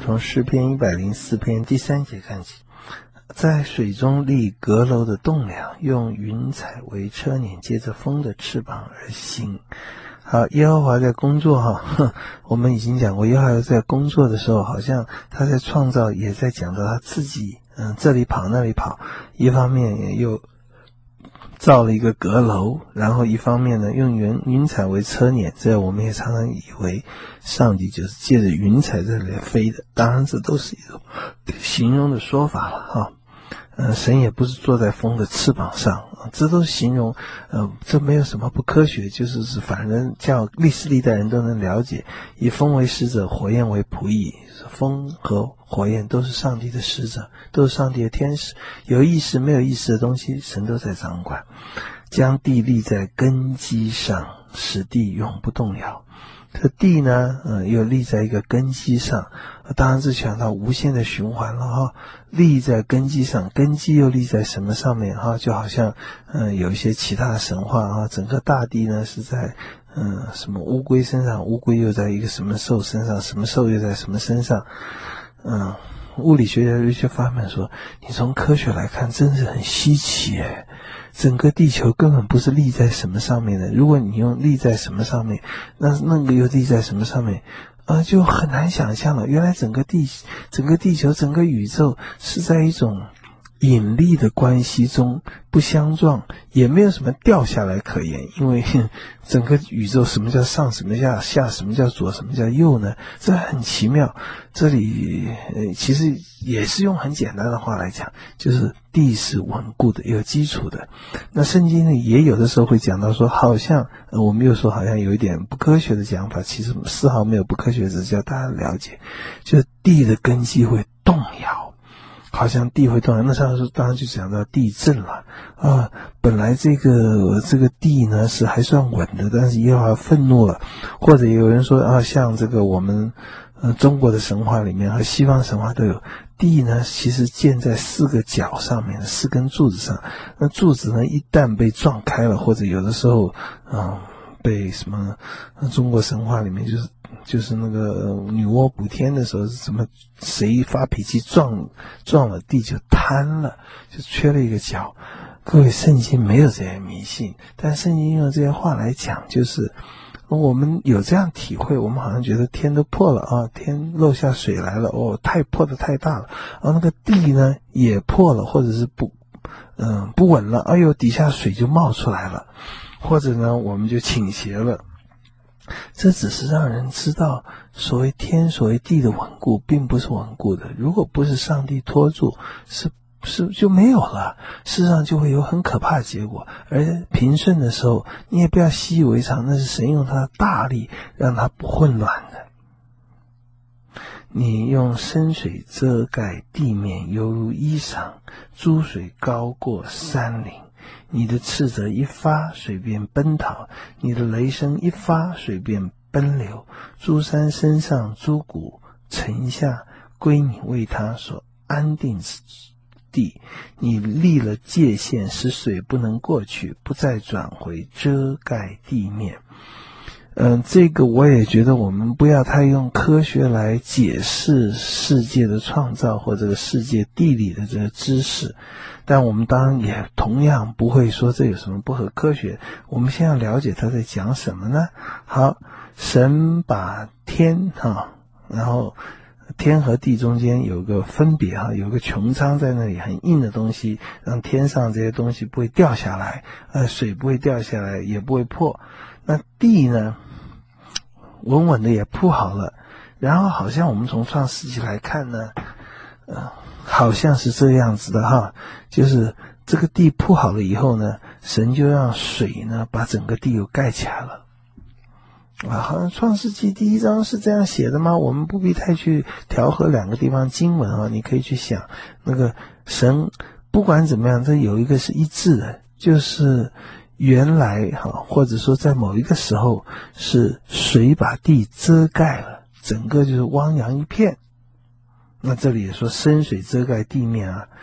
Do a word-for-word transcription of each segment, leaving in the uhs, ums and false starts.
从诗篇一百零四篇第三节看起。在水中立阁楼的栋梁，用云彩为车辇，借着风的翅膀而行。好，耶和华在工作哈，我们已经讲过，耶和华在工作的时候，好像他在创造，也在讲到他自己，嗯，这里跑那里跑，一方面又造了一个阁楼，然后一方面呢，用云云彩为车辇，这我们也常常以为上帝就是借着云彩在这里飞的，当然这都是一种形容的说法了哈。呃，神也不是坐在风的翅膀上，这都是形容，呃，这没有什么不科学，就是是反正叫历史历代人都能了解，以风为使者，火焰为仆役，风和火焰都是上帝的使者，都是上帝的天使，有意识没有意识的东西，神都在掌管，将地立在根基上，使地永不动摇。这地呢，呃，又立在一个根基上，当然是讲到无限的循环了哈。立在根基上，根基又立在什么上面哈？就好像，嗯、呃，有一些其他的神话啊，整个大地呢是在，嗯、呃，什么乌龟身上，乌龟又在一个什么兽身上，什么兽又在什么身上，嗯，物理学家有一些发明说，你从科学来看，真是很稀奇诶。整个地球根本不是立在什么上面的，如果你用立在什么上面，那那个又立在什么上面，呃，就很难想象了。原来整个地整个地球整个宇宙是在一种引力的关系中不相撞，也没有什么掉下来可言，因为整个宇宙什么叫上，什么叫下，什么叫左，什么叫右呢？这很奇妙。这里呃其实也是用很简单的话来讲，就是地是稳固的，有基础的。那圣经呢也有的时候会讲到说，好像、呃、我们又说好像有一点不科学的讲法，其实丝毫没有不科学，只是叫大家了解，就是地的根基会动摇。好像地会动摇，那上次当然就讲到地震了啊。本来这个这个地呢是还算稳的，但是耶和华愤怒了，或者有人说啊，像这个我们呃中国的神话里面和西方神话都有，地呢其实建在四个角上面的四根柱子上，那柱子呢一旦被撞开了，或者有的时候啊被什么中国神话里面就是就是那个女娲补天的时候是什么谁发脾气撞撞了地就瘫了，就缺了一个角。各位，圣经没有这些迷信，但圣经用这些话来讲，就是我们有这样体会，我们好像觉得天都破了啊，天漏下水来了，哦，太破的太大了，而那个地呢也破了，或者是不嗯不稳了，哎呦底下水就冒出来了，或者呢我们就倾斜了。这只是让人知道所谓天所谓地的稳固并不是稳固的，如果不是上帝托住，是是就没有了，事实上就会有很可怕的结果。而平顺的时候你也不要习以为常，那是神用他的大力让它不混乱的。你用深水遮盖地面，犹如衣裳，珠水高过山岭。你的斥责一发，水便奔逃；你的雷声一发，水便奔流。诸山身上诸谷沉下，归你为他所安定之地。你立了界限，使水不能过去，不再转回，遮盖地面。嗯，这个我也觉得我们不要太用科学来解释世界的创造或这个世界地理的这个知识，但我们当然也同样不会说这有什么不合科学。我们先要了解他在讲什么呢？好，神把天哈，然后天和地中间有个分别哈，有个穹苍在那里，很硬的东西，让天上这些东西不会掉下来，呃，水不会掉下来，也不会破。那地呢，稳稳的也铺好了，然后好像我们从创世纪来看呢，呃，好像是这样子的哈，就是这个地铺好了以后呢，神就让水呢把整个地又盖起来了。啊，好像创世纪第一章是这样写的吗？我们不必太去调和两个地方经文啊，你可以去想，那个神不管怎么样，这有一个是一致的，就是原来哈，或者说在某一个时候是水把地遮盖了，整个就是汪洋一片。那这里也说深水遮盖地面啊，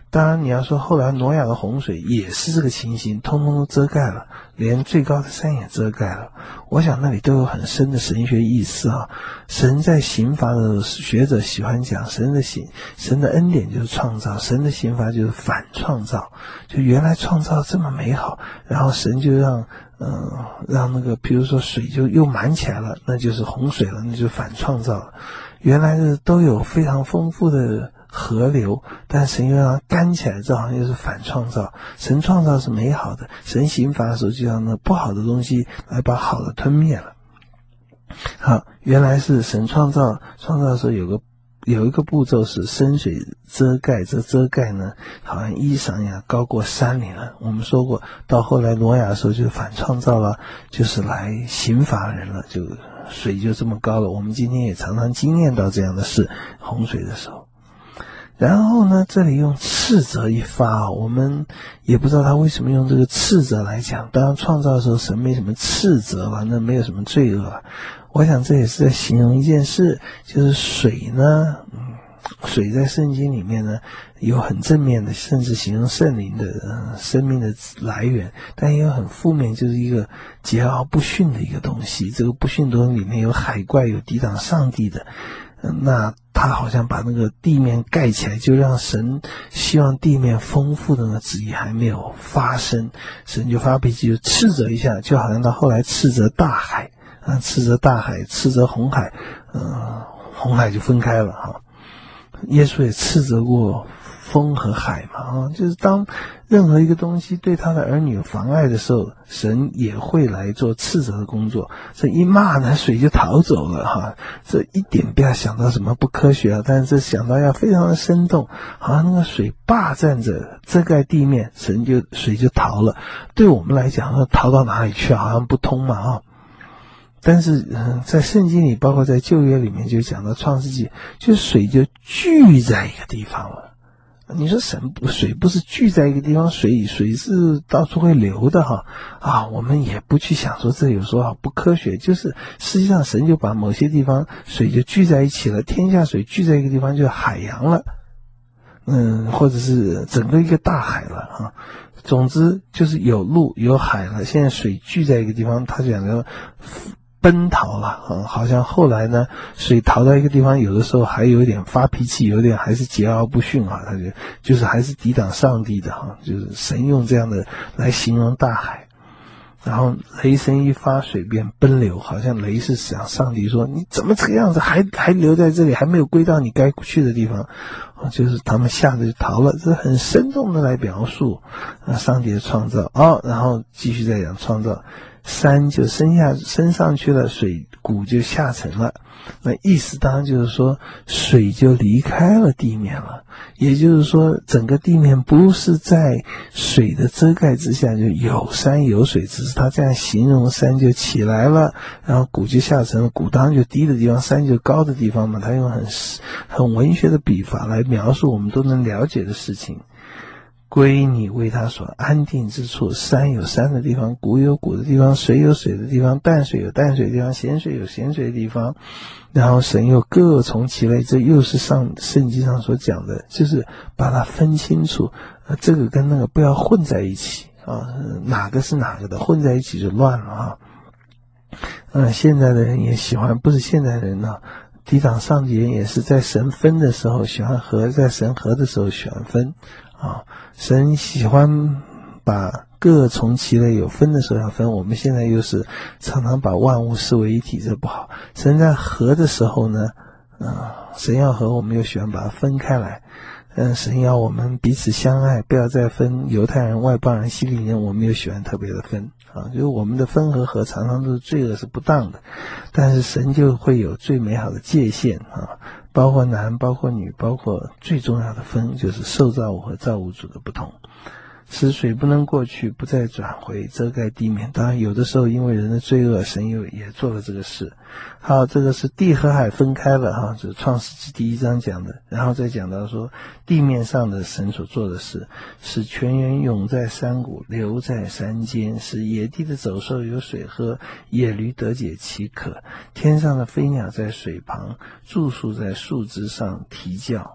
当然你要说后来挪亚的洪水也是这个情形，通通都遮盖了，连最高的山也遮盖了。我想那里都有很深的神学意思啊。神在刑罚的学者喜欢讲，神的刑神的恩典就是创造，神的刑罚就是反创造。就原来创造这么美好，然后神就让嗯、呃、让那个比如说水就又满起来了，那就是洪水了，那就反创造了。原来的都有非常丰富的河流，但神又让它干起来，这好像又是反创造。神创造是美好的，神刑罚的时候就让那不好的东西来把好的吞灭了。好，原来是神创造创造的时候有个有一个步骤是深水遮盖，这遮盖呢好像衣裳呀高过山岭了。我们说过，到后来挪亚的时候就反创造了，就是来刑罚人了，就水就这么高了。我们今天也常常经验到这样的事，洪水的时候。然后呢，这里用斥责一发，我们也不知道他为什么用这个斥责来讲。当然创造的时候神没什么斥责了，那没有什么罪恶了。我想这也是在形容一件事，就是水呢，嗯，水在圣经里面呢有很正面的，甚至形容圣灵的、呃、生命的来源，但也有很负面，就是一个桀骜不驯的一个东西。这个不驯的东西里面有海怪，有抵挡上帝的。那他好像把那个地面盖起来，就让神希望地面丰富的那个旨意还没有发生，神就发脾气，就斥责一下，就好像他后来斥责大海啊，斥责大海，斥责红海，呃，红海就分开了哈。耶稣也斥责过风和海嘛啊，就是当任何一个东西对他的儿女有妨碍的时候，神也会来做斥责的工作。这一骂呢，水就逃走了哈。这一点不要想到什么不科学啊，但是这想到要非常的生动，好像那个水霸占着遮盖地面，神就水就逃了。对我们来讲，逃到哪里去好像不通嘛啊。但是、呃、在圣经里，包括在旧约里面就讲到创世纪，就水就聚在一个地方了。你说神水不是聚在一个地方，水水是到处会流的哈啊，我们也不去想说这有时候好不科学，就是实际上神就把某些地方水就聚在一起了，天下水聚在一个地方就是海洋了，嗯，或者是整个一个大海了啊。总之就是有陆有海了，现在水聚在一个地方，它讲的奔逃了啊，好像后来呢，水逃到一个地方，有的时候还有点发脾气，有点还是桀骜不驯啊，他就就是还是抵挡上帝的哈，就是神用这样的来形容大海。然后雷声一发，水便奔流，好像雷是想上帝说你怎么这个样子，还还留在这里，还没有归到你该去的地方，就是他们吓得就逃了。这很生动的来描述啊上帝的创造哦，然后继续再讲创造。山就升下升上去了，水谷就下沉了。那意思当然就是说水就离开了地面了，也就是说整个地面不是在水的遮盖之下，就有山有水，只是他这样形容山就起来了，然后谷就下沉了。谷当然就低的地方，山就高的地方嘛，他用很很文学的笔法来描述我们都能了解的事情。归你为他所安定之处，山有山的地方，谷有谷的地方，水有水的地方，淡水有淡水的地方，咸水有咸水的地方，然后神又各从其类，这又是上圣经上所讲的，就是把它分清楚，呃，这个跟那个不要混在一起啊，哪个是哪个的，混在一起就乱了啊。嗯，现在的人也喜欢，不是现在人呢、啊，抵挡上帝人也是在神分的时候喜欢合，在神合的时候喜欢分啊。神喜欢把各从其类，有分的时候要分，我们现在又是常常把万物视为一体，这不好。神在合的时候呢，呃，神要合，我们又喜欢把它分开来。嗯，神要我们彼此相爱，不要再分犹太人、外邦人、希利人，我们又喜欢特别的分啊。就是我们的分和合常常都是罪恶是不当的，但是神就会有最美好的界限啊。包括男，包括女，包括最重要的分，就是受造物和造物主的不同。使水不能过去，不再转回，遮盖地面。当然有的时候因为人的罪恶，神又也做了这个事。好，这个是地和海分开了哈，就是创世纪第一章讲的。然后再讲到说地面上的神所做的事，使泉源涌在山谷，流在山间，使野地的走兽有水喝，野驴得解其渴。天上的飞鸟在水旁，住宿在树枝上啼叫。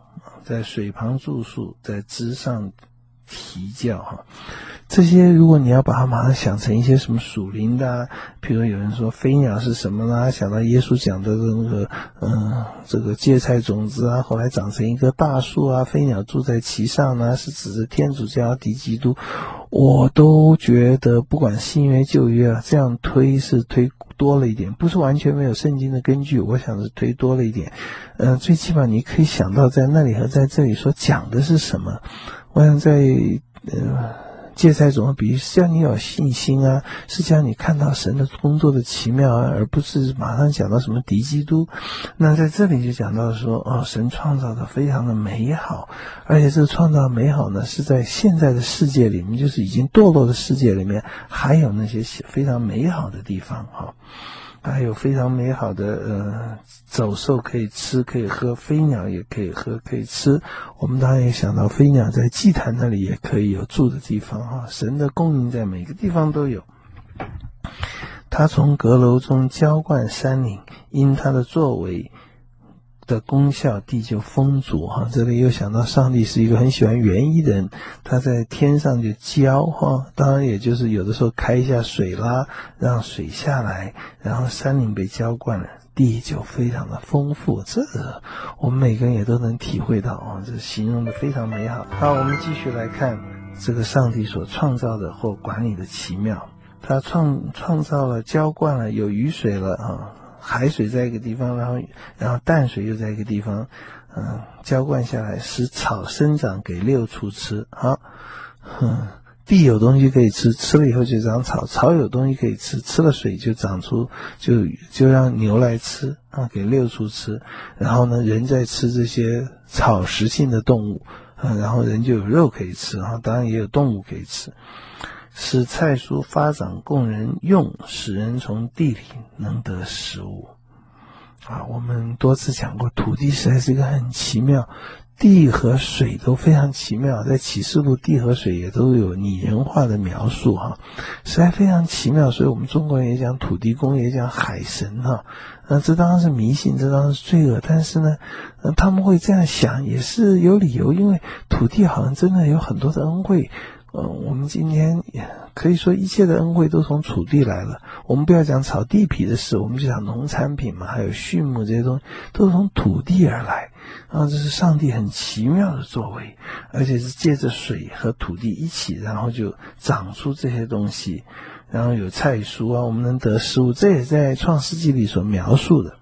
在水旁住宿，在枝上啼叫哈。这些如果你要把它马上想成一些什么属灵的啊，比如有人说飞鸟是什么啦，想到耶稣讲的那个嗯这个芥菜种子啊，后来长成一棵大树啊，飞鸟住在其上呢，是指着天主教敌基督，我都觉得不管新约旧约啊，这样推是推多了一点，不是完全没有圣经的根据，我想是推多了一点。呃，最起码你可以想到在那里和在这里所讲的是什么。我想在呃芥菜种的比喻是叫你有信心啊，是叫你看到神的工作的奇妙啊，而不是马上讲到什么敌基督。那在这里就讲到说，哦，神创造的非常的美好，而且这个创造美好呢，是在现在的世界里面，就是已经堕落的世界里面，还有那些非常美好的地方哈。还有非常美好的呃走兽可以吃可以喝，飞鸟也可以喝可以吃。我们当然也想到飞鸟在祭坛那里也可以有住的地方哈，神的供应在每个地方都有。他从阁楼中浇灌山岭，因他的作为的功效，地就丰足哈。这里又想到上帝是一个很喜欢园艺的人，他在天上就浇哈，当然也就是有的时候开一下水啦，让水下来，然后山岭被浇灌了，地就非常的丰富。这个我们每个人也都能体会到啊，这形容的非常美好。好，我们继续来看这个上帝所创造的或管理的奇妙。他创创造了浇灌了，有雨水了啊，海水在一个地方，然后然后淡水又在一个地方，嗯，浇灌下来，使草生长给六畜吃。好，嗯，地有东西可以吃，吃了以后就长草；草有东西可以吃，吃了水就长出，就就让牛来吃啊，给六畜吃。然后呢，人在吃这些草食性的动物，啊，然后人就有肉可以吃啊，当然也有动物可以吃。使菜蔬发长供人用，使人从地里能得食物。啊，我们多次讲过，土地实在是一个很奇妙，地和水都非常奇妙，在启示录地和水也都有拟人化的描述哈，实在非常奇妙。所以我们中国人也讲土地公，也讲海神哈，呃，这当然是迷信，这当然是罪恶，但是呢，呃，他们会这样想也是有理由，因为土地好像真的有很多的恩惠。呃，我们今天可以说一切的恩惠都从土地来了。我们不要讲炒地皮的事，我们就讲农产品嘛，还有畜牧这些东西都从土地而来。啊，这是上帝很奇妙的作为，而且是借着水和土地一起，然后就长出这些东西，然后有菜蔬啊，我们能得食物，这也在创世纪里所描述的。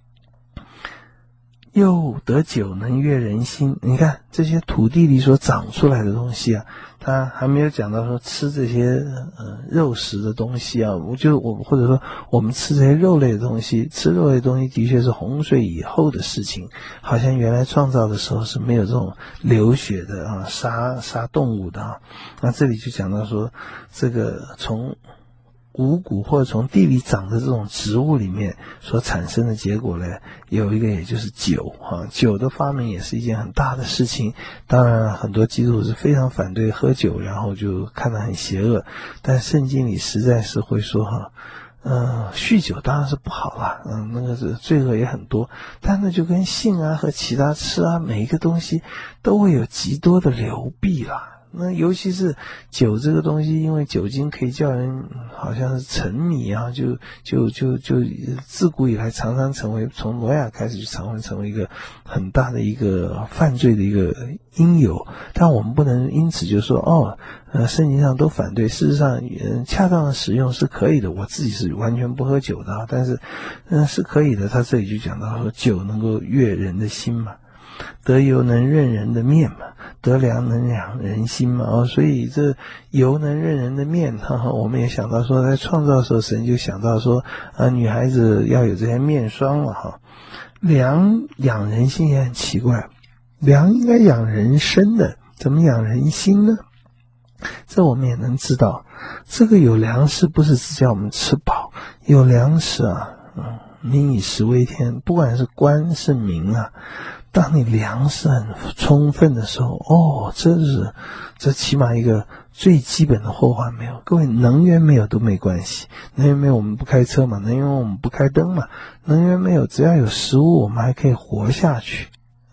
又得酒能悦人心，你看这些土地里所长出来的东西啊，他还没有讲到说吃这些呃肉食的东西啊，我就我或者说我们吃这些肉类的东西，吃肉类的东西的确是洪水以后的事情，好像原来创造的时候是没有这种流血的啊，杀杀动物的啊。那这里就讲到说，这个从五谷或者从地里长的这种植物里面所产生的结果呢，有一个也就是酒啊，酒的发明也是一件很大的事情。当然很多基督徒是非常反对喝酒，然后就看得很邪恶，但圣经里实在是会说哈，嗯，酗酒当然是不好啦，嗯，那个是罪恶也很多，但那就跟性啊和其他吃啊，每一个东西都会有极多的流弊啦。那尤其是酒这个东西，因为酒精可以叫人好像是沉迷啊，就就就就自古以来常常成为，从挪亚开始就常会成为一个很大的一个犯罪的一个因由。但我们不能因此就说哦，呃，圣经上都反对。事实上，呃，恰当的使用是可以的。我自己是完全不喝酒的啊，但是嗯、呃、是可以的。他这里就讲到说，酒能够悦人的心嘛。得油能润人的面嘛，得粮能养人心嘛。哦，所以这油能润人的面，哈哈，我们也想到说，在创造的时候，神就想到说，啊，女孩子要有这些面霜了哈。粮养人心也很奇怪，粮应该养人身的，怎么养人心呢？这我们也能知道，这个有粮食不是只叫我们吃饱，有粮食啊，嗯，民以食为天，不管是官是民啊。当你粮食很充分的时候，哦，这是这起码一个最基本的后患没有。各位，能源没有都没关系，能源没有我们不开车嘛，能源我们不开灯嘛，能源没有只要有食物我们还可以活下去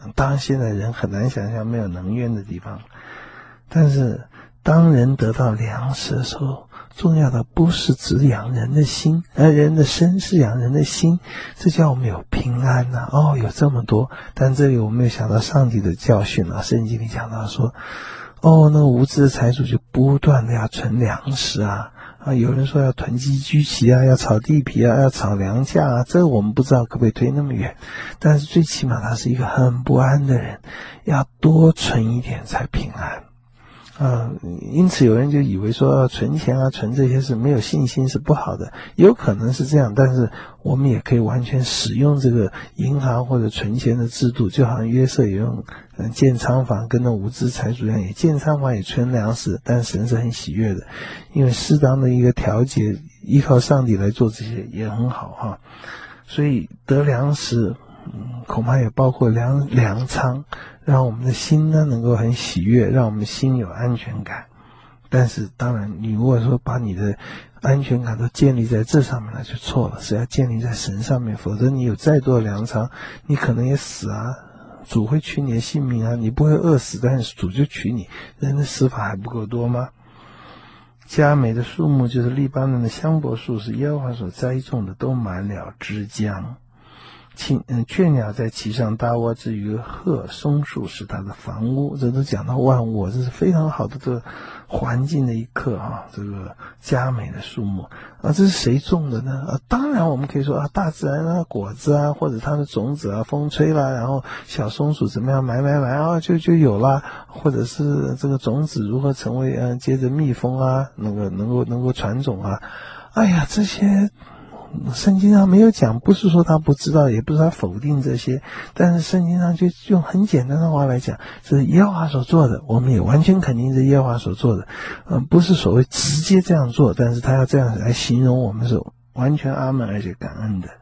当然现在人很难想象没有能源的地方，但是当人得到粮食的时候，重要的不是只养人的心，而人的身是养人的心，这叫我们有平安呐、啊。哦，有这么多，但这里我们有想到上帝的教训啊，圣经里讲到说，哦，那个无知的财主就不断的要存粮食啊，啊，有人说要囤积居奇啊，要炒地皮啊，要炒粮价啊，这个我们不知道可不可以推那么远，但是最起码他是一个很不安的人，要多存一点才平安。啊、呃，因此有人就以为说存钱啊、存这些是没有信心是不好的，有可能是这样，但是我们也可以完全使用这个银行或者存钱的制度，就好像约瑟也用嗯建仓房，跟那无知财主一样，也建仓房也存粮食，但神是很喜悦的，因为适当的一个调节，依靠上帝来做这些也很好哈。所以得粮食，嗯，恐怕也包括粮粮仓。让我们的心呢能够很喜悦，让我们心有安全感。但是当然你如果说把你的安全感都建立在这上面，那就错了，是要建立在神上面，否则你有再多的粮仓，你可能也死啊，主会取你的性命啊，你不会饿死，但是主就取你，人的死法还不够多吗？佳美的树木就是利巴嫩的香柏树，是耶和华所栽种的，都满了枝浆。青嗯，雀鸟在其上搭窝，至于鹤松树是它的房屋，这都讲到万物，这是非常好的这个环境的一课啊，这个佳美的树木啊，这是谁种的呢？啊，当然我们可以说啊，大自然啊，果子啊，或者它的种子啊，风吹啦，然后小松鼠怎么样埋埋埋啊，就就有啦，或者是这个种子如何成为嗯、呃，接着蜜蜂啊，那个能够能够传种啊，哎呀，这些。圣经上没有讲，不是说他不知道，也不是他否定这些，但是圣经上就用很简单的话来讲，这是耶和华所做的，我们也完全肯定是耶和华所做的，嗯、呃，不是所谓直接这样做，但是他要这样来形容我们是完全阿门而且感恩的。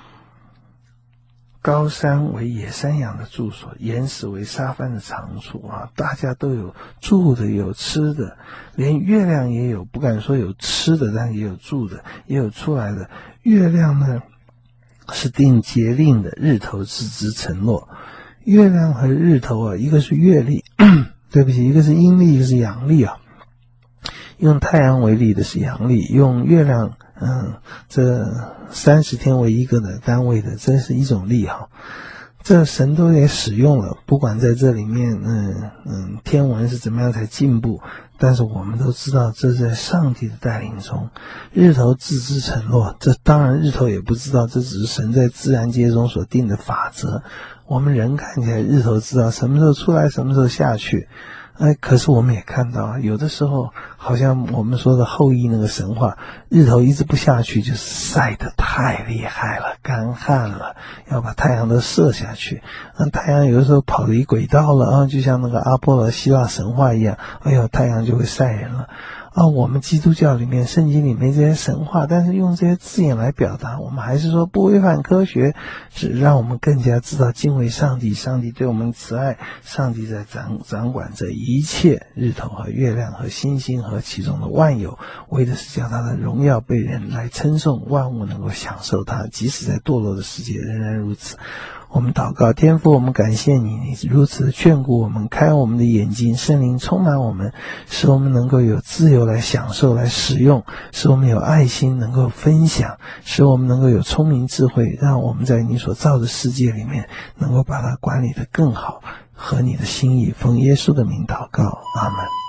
高山为野山羊的住所，岩石为沙帆的长处啊！大家都有住的，有吃的，连月亮也有，不敢说有吃的，但也有住的，也有出来的。月亮呢是定节令的，日头自之承诺。月亮和日头啊，一个是月历，对不起，一个是阴历，一个是阳历啊。用太阳为例的是阳历，用月亮，嗯，这三十天为一个的单位的，这是一种历哈。这神都也使用了，不管在这里面，嗯嗯，天文是怎么样才进步，但是我们都知道这是在上帝的带领中。日头自之承诺，这当然日头也不知道，这只是神在自然界中所定的法则。我们人看起来日头知道什么时候出来，什么时候下去。哎，可是我们也看到啊，有的时候好像我们说的后羿那个神话，日头一直不下去，就是晒得太厉害了，干旱了，要把太阳都射下去。那太阳有的时候跑离轨道了啊，就像那个阿波罗希腊神话一样，哎呦，太阳就会晒人了。啊，我们基督教里面圣经里没这些神话，但是用这些字眼来表达，我们还是说不违反科学，只让我们更加知道敬畏上帝，上帝对我们慈爱，上帝在掌掌管这一切，日头和月亮和星星和其中的万有，为的是叫他的荣耀被人来称颂，万物能够享受他，即使在堕落的世界仍然如此。我们祷告，天父，我们感谢你，你如此的眷顾我们，开我们的眼睛，圣灵充满我们，使我们能够有自由来享受，来使用，使我们有爱心能够分享，使我们能够有聪明智慧，让我们在你所造的世界里面能够把它管理得更好，合你的心意，奉耶稣的名祷告，阿们。